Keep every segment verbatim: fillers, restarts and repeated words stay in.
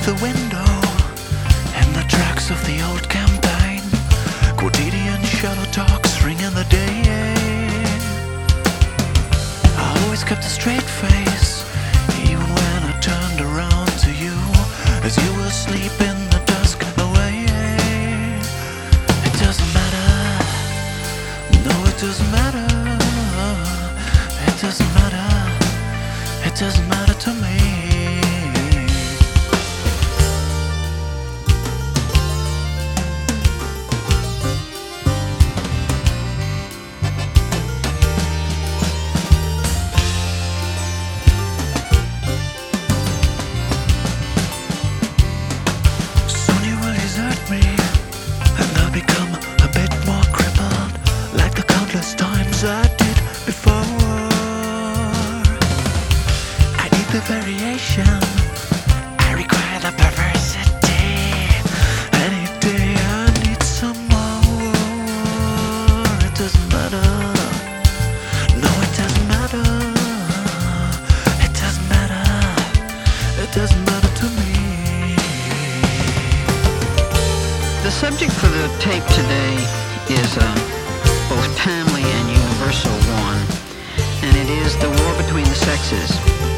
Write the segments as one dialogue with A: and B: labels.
A: beneath the window, and the tracks of the old campaign, quotidian shallow talks ring in the day. I always kept a straight face, even when I turned around to you, as you were asleep in the dusk away. It doesn't matter, no it doesn't matter, it doesn't matter, it doesn't matter to me. I did before. I need the variation, I require the perversity. Any day I need some more. It doesn't matter, no it doesn't matter, it doesn't matter, it doesn't matter to me.
B: The subject for the tape today is uh, both timely and universal one, and it is the war between the sexes.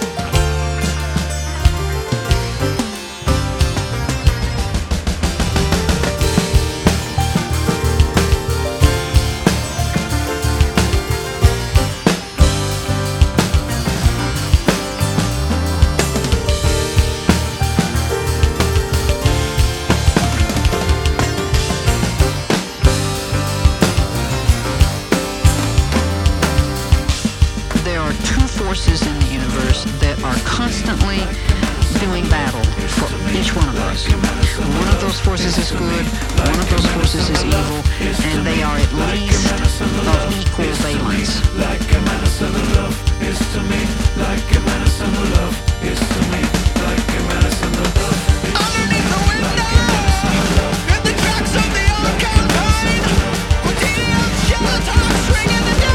B: Forces in the universe that are constantly doing battle for each one of us. One of those forces is good, one of those forces is evil, and they are at least of equal valence.
A: Like a medicine of love is to me, like a medicine of love is to me, like a medicine of love. Underneath the window, in the tracks of the old campaign, quotidian shallow talks ring in the day.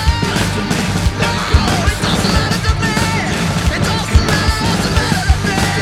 C: It doesn't matter to me.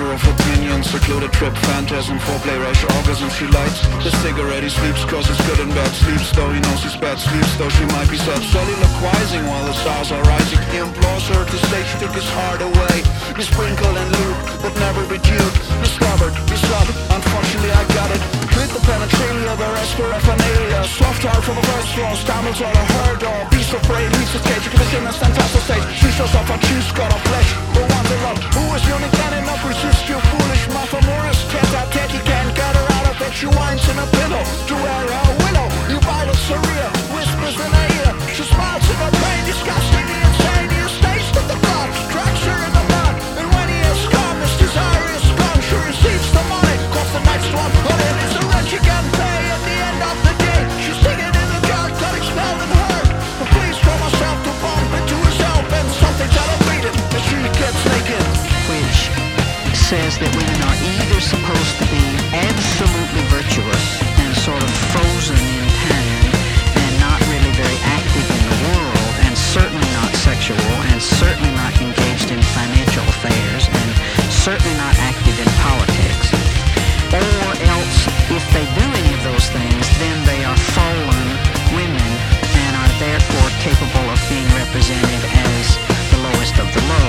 C: clear of opinions, secluded trip, phantasm, foreplay, rash orgasm. She lights the cigarette, he sleeps cause he's good in bed. Sleeps though he knows he's bad, sleeps though she might be sad. Soliloquizing while the stars are rising, he implores her to stay, she took his heart away. Be sprinkled and lube, but never be duped. Discovered, be subbed, unfortunately I got it. Treat the penetralia, the respirophanelia. Soft heart from the first floor, stamels all I heard of. Beast afraid, leaves his cage, you in a fantastic state. She shows off her choose, got a flesh. Who wants a love? Who is unique and enough? Resist you foolish Martha Morris. Cat out, cat, you can't get her out of it. She whines in a pillow to wear her willow. You vital surreal, whispers in her ear. She smiles in her brain, disgusting, the insane. He stays with the blood, tracks her in the mud. And when he is gone, his desire is gone. She receives the money, costs the next one. But it is a rent she can pay at the end of the day. She's singing in the dark, got expelled and hurt. But please throw myself to bump into herself. And something celebrated as she gets naked.
B: Which says that women are either supposed to be absolutely virtuous and sort of frozen in time and not really very active in the world, and certainly not sexual, and certainly not engaged in financial affairs, and certainly not active in politics. Or else, if they do any of those things, then they are fallen women and are therefore capable of being represented as the lowest of the low.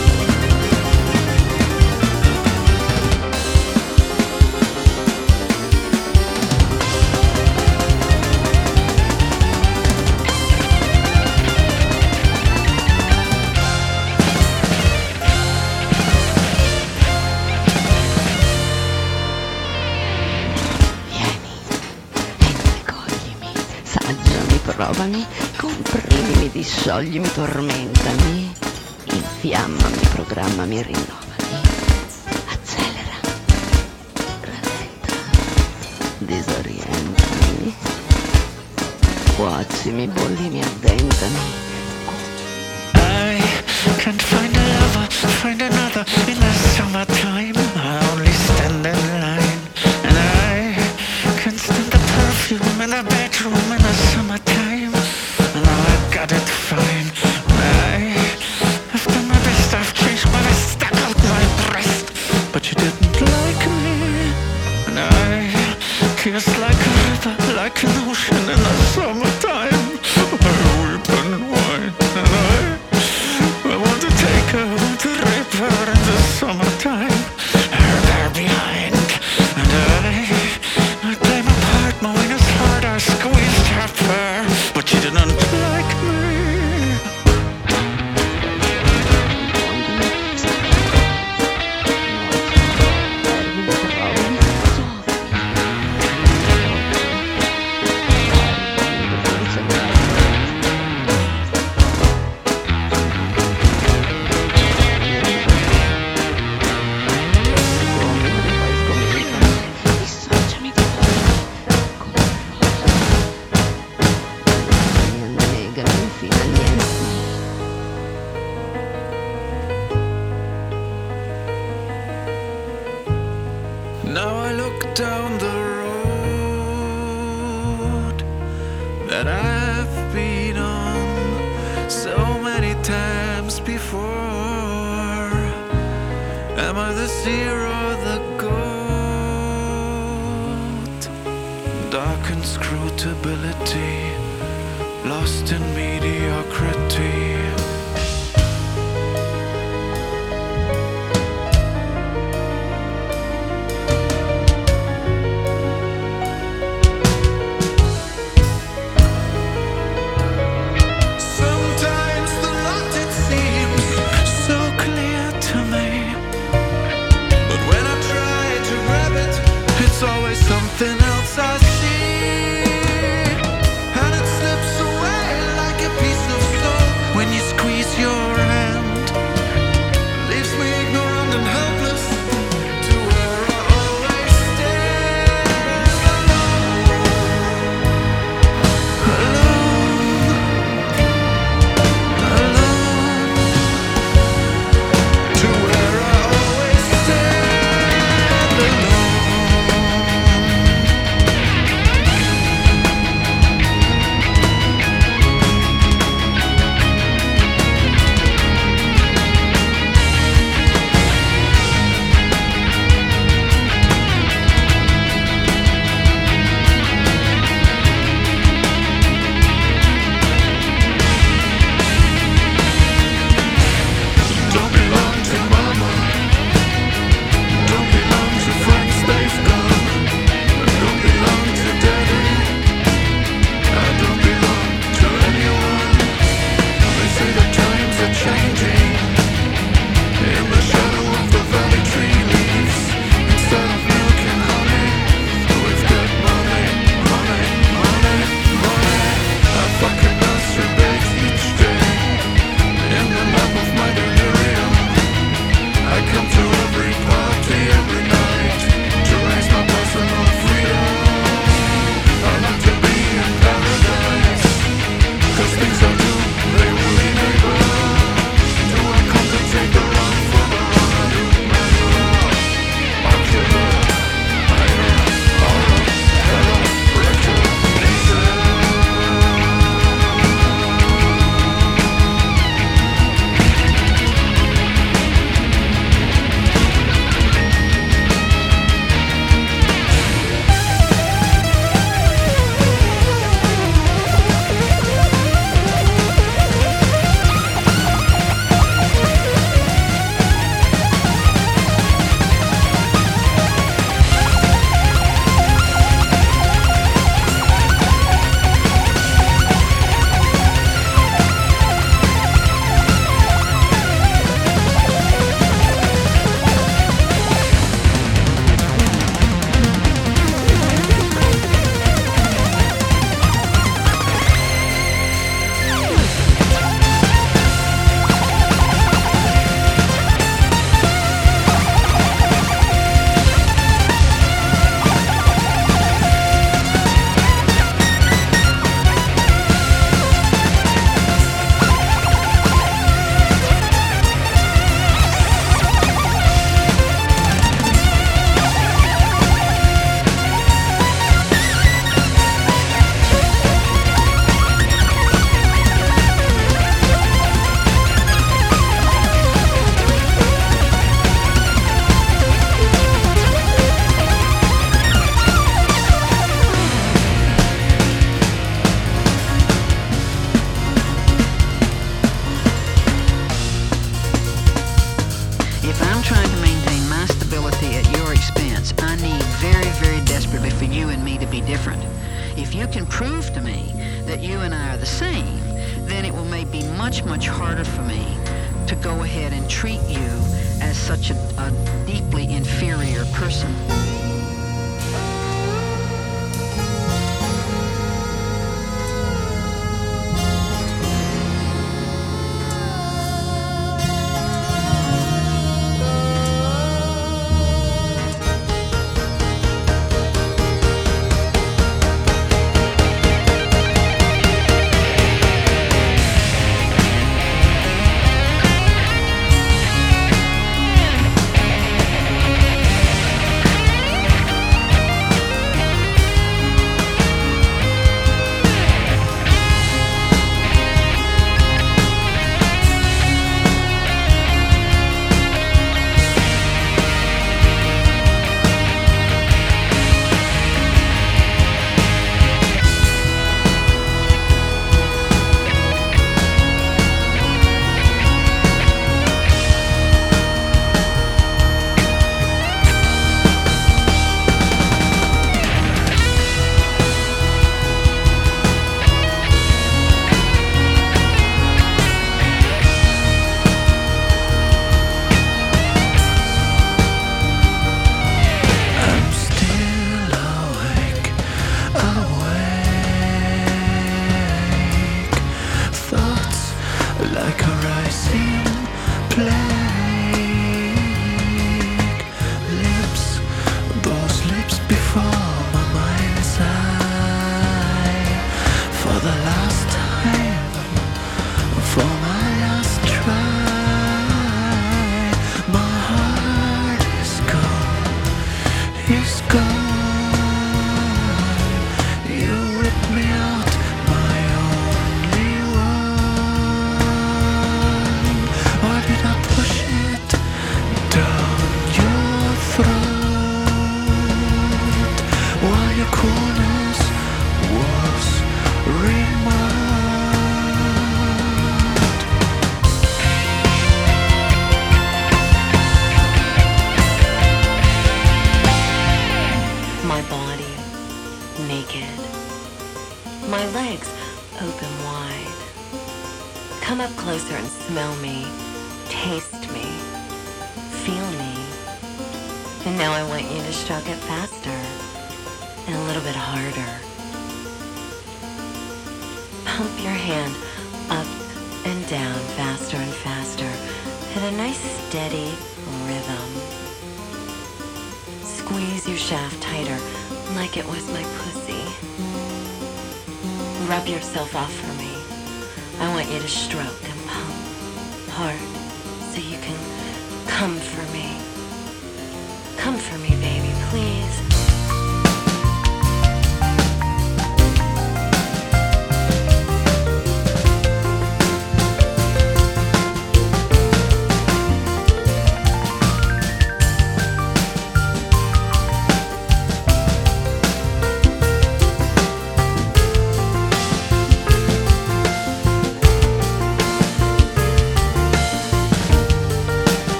D: Provami, comprimimi, dissoglimi, tormentami, infiammami, programmami, rinnovami, accelera, rallenta, disorientami, cuocimi, bollimi, addentami.
A: I can't find a lover, find another in the summertime. I only stand in line, and I can't stand the perfume in the bedroom in the summertime. And now I got it fine. I have done my best, I've changed my best, stuck out my breast. But you didn't like me, and I kiss like a river, like an ocean in the summertime. I weep and whine, and I I want to take her, want to rape her in the summertime. Her there behind, and I I play my part, my wing is hard, I squeezed her fur, but she didn't like me. Now I look down the road that I've been on so many times before. Am I the seer or the goat? Dark inscrutability, lost in mediocrity. Something else I see, and it slips away like a piece of stone when you squeeze your hand. Leaves me ignorant and helpless to where I always stand. Alone, alone, alone, to where I always stand. Alone.
B: different. If you can prove to me that you and I are the same, then it will make be much, much harder for me to go ahead and treat you as such a, a deeply inferior person.
D: Rub yourself off for me. I want you to stroke and pump hard so you can come for me. Come for me, baby, please.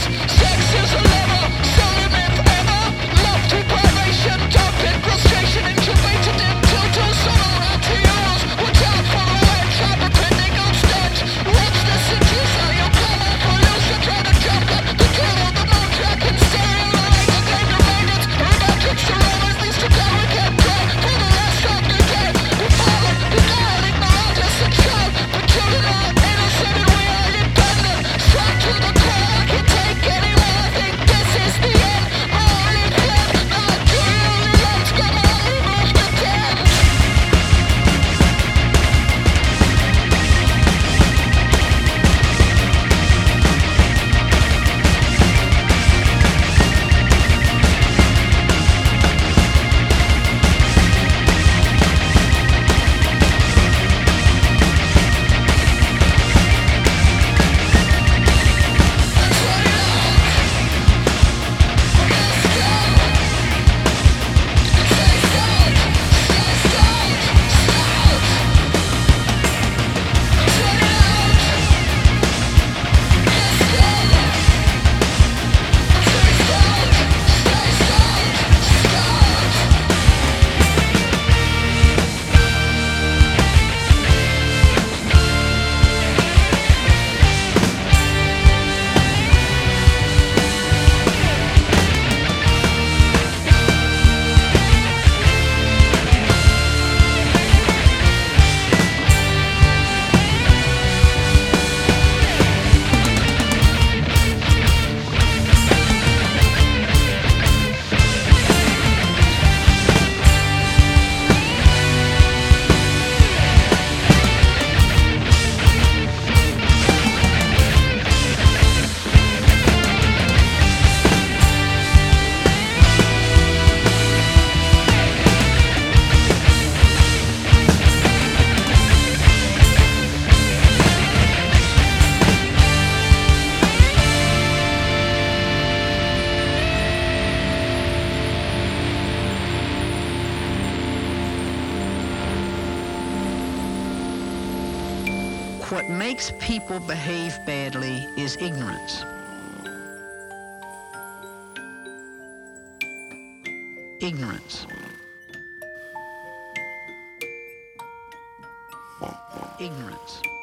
E: Frustration
B: what makes people behave badly is ignorance. Ignorance. Ignorance.